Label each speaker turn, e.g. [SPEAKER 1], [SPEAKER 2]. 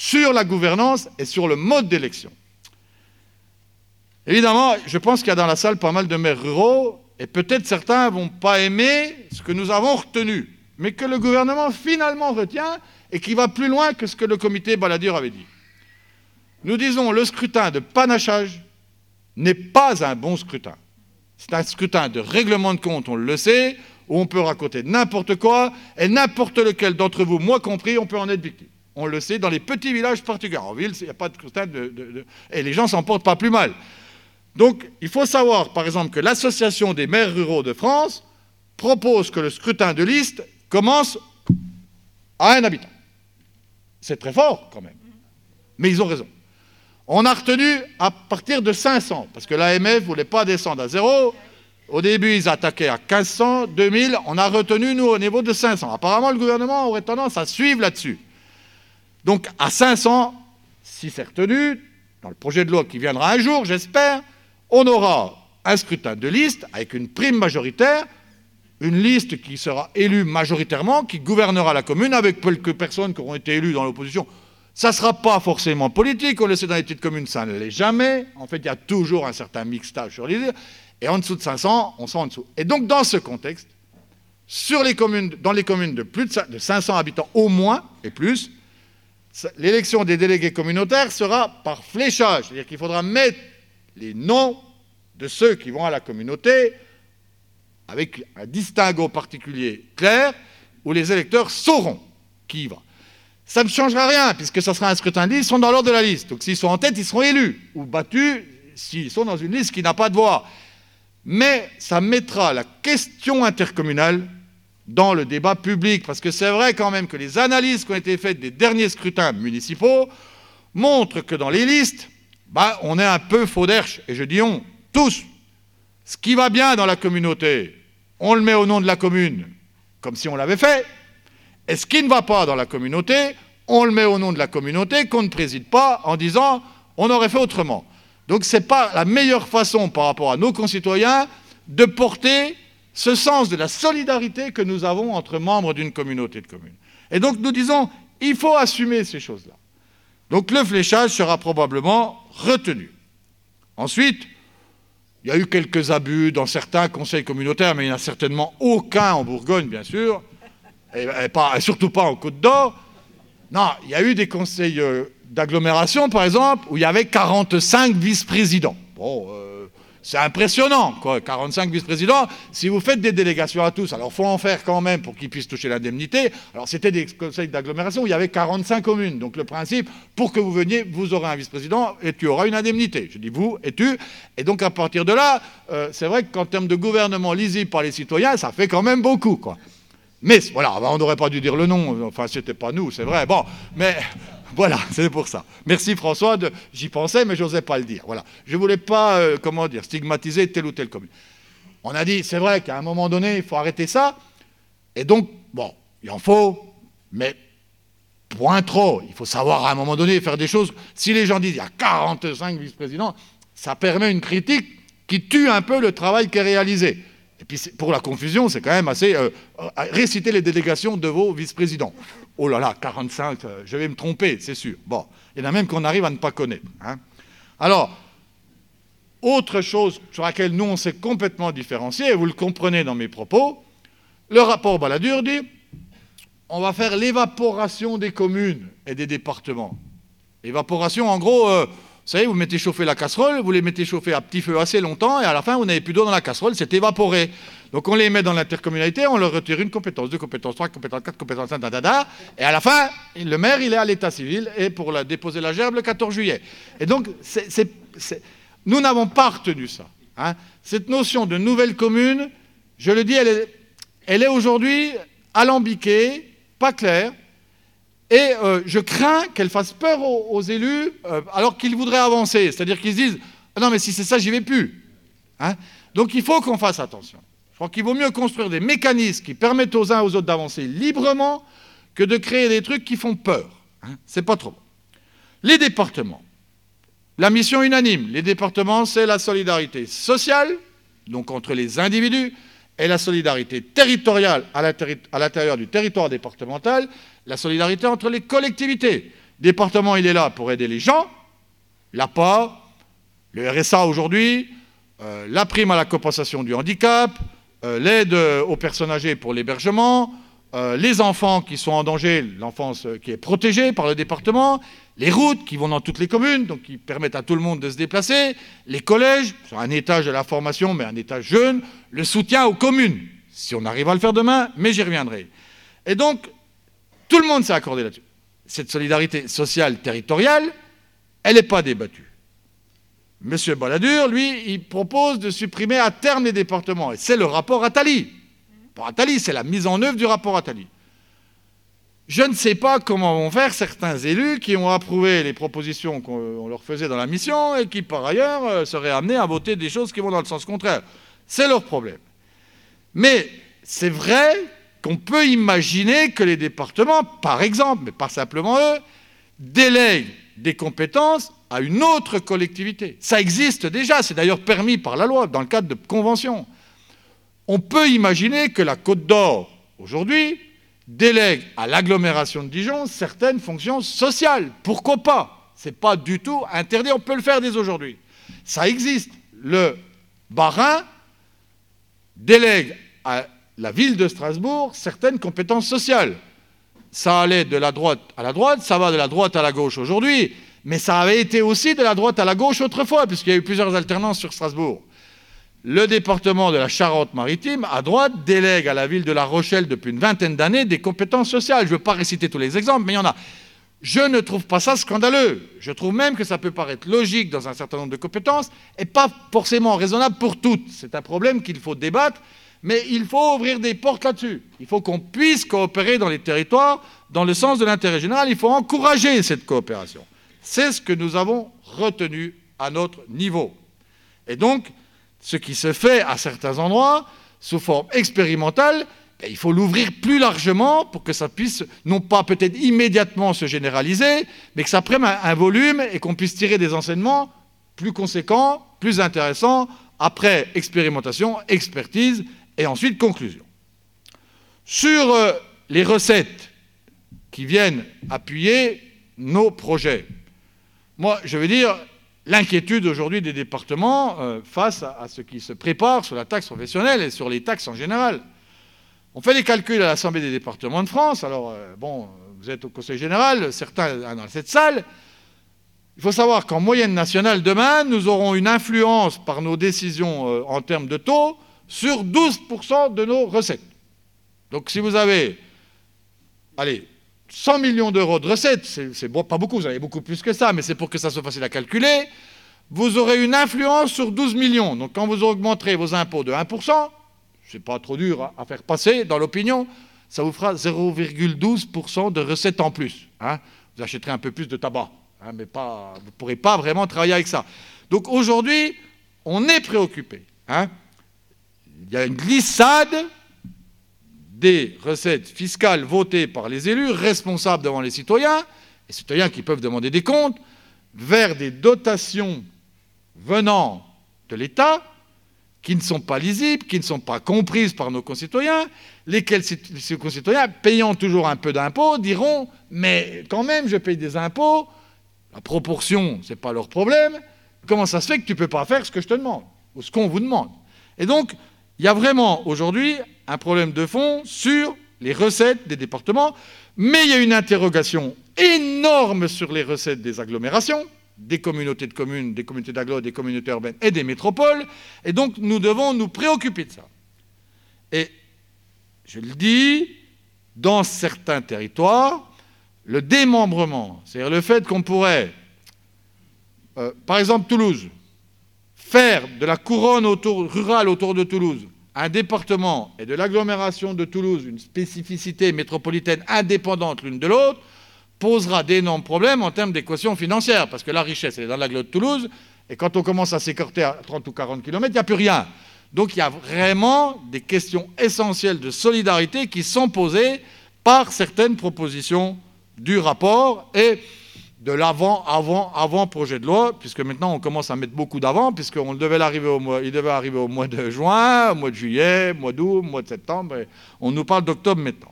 [SPEAKER 1] sur la gouvernance et sur le mode d'élection. Évidemment, je pense qu'il y a dans la salle pas mal de maires ruraux, et peut-être certains ne vont pas aimer ce que nous avons retenu, mais que le gouvernement finalement retient et qui va plus loin que ce que le comité Balladur avait dit. Nous disons le scrutin de panachage n'est pas un bon scrutin. C'est un scrutin de règlement de compte, on le sait, où on peut raconter n'importe quoi, et n'importe lequel d'entre vous, moi compris, on peut en être victime. On le sait, dans les petits villages particuliers. En ville, il n'y a pas de scrutin et les gens s'en portent pas plus mal. Donc, il faut savoir, par exemple, que l'Association des maires ruraux de France propose que le scrutin de liste commence à 1 habitant. C'est très fort, quand même. Mais ils ont raison. On a retenu à partir de 500, parce que l'AMF ne voulait pas descendre à 0. Au début, ils attaquaient à 1500, 2000. On a retenu, nous, au niveau de 500. Apparemment, le gouvernement aurait tendance à suivre là-dessus. Donc, à 500, si c'est retenu, dans le projet de loi qui viendra un jour, j'espère, on aura un scrutin de liste avec une prime majoritaire, une liste qui sera élue majoritairement, qui gouvernera la commune avec quelques personnes qui auront été élues dans l'opposition. Ça ne sera pas forcément politique, on le sait dans les petites communes, ça ne l'est jamais. En fait, il y a toujours un certain mixtage sur l'idée. Et en dessous de 500, on sera en dessous. Et donc, dans ce contexte, dans les communes de plus de 500 habitants au moins, et plus, l'élection des délégués communautaires sera par fléchage. C'est-à-dire qu'il faudra mettre les noms de ceux qui vont à la communauté avec un distinguo particulier clair où les électeurs sauront qui y va. Ça ne changera rien puisque ça sera un scrutin de liste, ils sont dans l'ordre de la liste. Donc s'ils sont en tête, ils seront élus ou battus s'ils sont dans une liste qui n'a pas de voix. Mais ça mettra la question intercommunale dans le débat public parce que c'est vrai quand même que les analyses qui ont été faites des derniers scrutins municipaux montrent que dans les listes, on est un peu faux d'herche, et je dis on, tous. Ce qui va bien dans la communauté, on le met au nom de la commune, comme si on l'avait fait. Et ce qui ne va pas dans la communauté, on le met au nom de la communauté, qu'on ne préside pas, en disant on aurait fait autrement. Donc ce n'est pas la meilleure façon par rapport à nos concitoyens de porter ce sens de la solidarité que nous avons entre membres d'une communauté de communes. Et donc nous disons, il faut assumer ces choses-là. Donc le fléchage sera probablement retenu. Ensuite, il y a eu quelques abus dans certains conseils communautaires, mais il n'y en a certainement aucun en Bourgogne, bien sûr, et surtout pas en Côte d'Or. Non, il y a eu des conseils d'agglomération, par exemple, où il y avait 45 vice-présidents. Bon, c'est impressionnant, quoi, 45 vice-présidents. Si vous faites des délégations à tous, alors il faut en faire quand même pour qu'ils puissent toucher l'indemnité. Alors c'était des conseils d'agglomération où il y avait 45 communes. Donc le principe, pour que vous veniez, vous aurez un vice-président et tu auras une indemnité. Je dis vous et tu. Et donc à partir de là, c'est vrai qu'en termes de gouvernement lisible par les citoyens, ça fait quand même beaucoup, quoi. Mais voilà, on n'aurait pas dû dire le nom. Enfin, c'était pas nous, c'est vrai. Bon, mais... Voilà, c'est pour ça. Merci François, j'y pensais, mais je n'osais pas le dire. Voilà. Je ne voulais pas, stigmatiser telle ou telle commune. On a dit, c'est vrai qu'à un moment donné, il faut arrêter ça. Et donc, bon, il en faut, mais point trop. Il faut savoir, à un moment donné, faire des choses. Si les gens disent, il y a 45 vice-présidents, ça permet une critique qui tue un peu le travail qui est réalisé. Et puis, pour la confusion, c'est quand même assez... réciter les délégations de vos vice-présidents. Oh là là, 45, je vais me tromper, c'est sûr. Bon, il y en a même qu'on arrive à ne pas connaître. Hein. Alors, autre chose sur laquelle nous, on s'est complètement différencié, et vous le comprenez dans mes propos, le rapport Balladur dit on va faire l'évaporation des communes et des départements. Évaporation, en gros... vous savez, vous mettez chauffer la casserole, vous les mettez chauffer à petit feu assez longtemps, et à la fin, vous n'avez plus d'eau dans la casserole, c'est évaporé. Donc on les met dans l'intercommunalité, on leur retire une compétence, 2 compétences, 3 compétences, 4 compétences, et à la fin, le maire, il est à l'état civil, et pour déposer la gerbe le 14 juillet. Et donc, nous n'avons pas retenu ça. Hein. Cette notion de nouvelle commune, je le dis, elle est aujourd'hui alambiquée, pas claire, et je crains qu'elle fasse peur aux élus alors qu'ils voudraient avancer. C'est-à-dire qu'ils se disent « Non, mais si c'est ça, j'y vais plus. Hein » Donc il faut qu'on fasse attention. Je crois qu'il vaut mieux construire des mécanismes qui permettent aux uns et aux autres d'avancer librement que de créer des trucs qui font peur. Hein. C'est pas trop bon. Les départements. La mission unanime. Les départements, c'est la solidarité sociale, donc entre les individus, et la solidarité territoriale à l'intérieur du territoire départemental, la solidarité entre les collectivités. Le département, il est là pour aider les gens. L'APA, le RSA aujourd'hui, la prime à la compensation du handicap, l'aide aux personnes âgées pour l'hébergement, les enfants qui sont en danger, l'enfance qui est protégée par le département, les routes qui vont dans toutes les communes, donc qui permettent à tout le monde de se déplacer, les collèges, sur un étage de la formation, mais un étage jeune, le soutien aux communes, si on arrive à le faire demain, mais j'y reviendrai. Et donc, tout le monde s'est accordé là-dessus. Cette solidarité sociale territoriale, elle n'est pas débattue. Monsieur Balladur, lui, il propose de supprimer à terme les départements. Et c'est le rapport Attali. Pour Attali, c'est la mise en œuvre du rapport Attali. Je ne sais pas comment vont faire certains élus qui ont approuvé les propositions qu'on leur faisait dans la mission et qui, par ailleurs, seraient amenés à voter des choses qui vont dans le sens contraire. C'est leur problème. Mais c'est vrai qu'on peut imaginer que les départements, par exemple, mais pas simplement eux, délèguent des compétences à une autre collectivité. Ça existe déjà, c'est d'ailleurs permis par la loi, dans le cadre de conventions. On peut imaginer que la Côte d'Or, aujourd'hui, délègue à l'agglomération de Dijon certaines fonctions sociales. Pourquoi pas? Ce n'est pas du tout interdit, on peut le faire dès aujourd'hui. Ça existe. Le Bas-Rhin délègue à la ville de Strasbourg certaines compétences sociales. Ça allait de la droite à la droite, ça va de la droite à la gauche aujourd'hui, mais ça avait été aussi de la droite à la gauche autrefois, puisqu'il y a eu plusieurs alternances sur Strasbourg. Le département de la Charente-Maritime, à droite, délègue à la ville de La Rochelle depuis une vingtaine d'années des compétences sociales. Je ne veux pas réciter tous les exemples, mais il y en a. Je ne trouve pas ça scandaleux. Je trouve même que ça peut paraître logique dans un certain nombre de compétences et pas forcément raisonnable pour toutes. C'est un problème qu'il faut débattre, mais il faut ouvrir des portes là-dessus. Il faut qu'on puisse coopérer dans les territoires dans le sens de l'intérêt général. Il faut encourager cette coopération. C'est ce que nous avons retenu à notre niveau. Et donc, ce qui se fait à certains endroits, sous forme expérimentale, il faut l'ouvrir plus largement pour que ça puisse, non pas peut-être immédiatement se généraliser, mais que ça prenne un volume et qu'on puisse tirer des enseignements plus conséquents, plus intéressants, après expérimentation, expertise et ensuite conclusion. Sur les recettes qui viennent appuyer nos projets, moi, je veux dire, l'inquiétude aujourd'hui des départements face à ce qui se prépare sur la taxe professionnelle et sur les taxes en général. On fait des calculs à l'Assemblée des départements de France. Alors, bon, vous êtes au Conseil général, certains dans cette salle. Il faut savoir qu'en moyenne nationale, demain, nous aurons une influence par nos décisions en termes de taux sur 12% de nos recettes. Donc, si vous avez, allez, 100 millions d'euros de recettes, c'est bon, pas beaucoup, vous avez beaucoup plus que ça, mais c'est pour que ça soit facile à calculer, vous aurez une influence sur 12 millions. Donc quand vous augmenterez vos impôts de 1%, c'est pas trop dur à faire passer dans l'opinion, ça vous fera 0,12% de recettes en plus. Hein. Vous achèterez un peu plus de tabac, hein, mais pas, vous ne pourrez pas vraiment travailler avec ça. Donc aujourd'hui, on est préoccupé. Hein. Il y a une glissade des recettes fiscales votées par les élus, responsables devant les citoyens qui peuvent demander des comptes, vers des dotations venant de l'État qui ne sont pas lisibles, qui ne sont pas comprises par nos concitoyens, lesquels ces concitoyens, payant toujours un peu d'impôts, diront « mais quand même, je paye des impôts, la proportion, ce n'est pas leur problème, comment ça se fait que tu ne peux pas faire ce que je te demande, ou ce qu'on vous demande ?» Et donc, il y a vraiment aujourd'hui un problème de fond sur les recettes des départements, mais il y a une interrogation énorme sur les recettes des agglomérations, des communautés de communes, des communautés d'agglomérations, des communautés urbaines et des métropoles, et donc nous devons nous préoccuper de ça. Et je le dis, dans certains territoires, le démembrement, c'est-à-dire le fait qu'on pourrait, par exemple Toulouse, faire de la couronne rurale autour de Toulouse un département et de l'agglomération de Toulouse une spécificité métropolitaine indépendante l'une de l'autre, posera d'énormes problèmes en termes d'équation financière, parce que la richesse, elle est dans l'agglo de Toulouse, et quand on commence à s'écarter à 30 ou 40 km, il n'y a plus rien. Donc il y a vraiment des questions essentielles de solidarité qui sont posées par certaines propositions du rapport et de l'avant projet de loi, puisque maintenant on commence à mettre beaucoup d'avant, puisqu'il devait arriver au mois de juin, au mois de juillet, au mois d'août, au mois de septembre, et on nous parle d'octobre maintenant.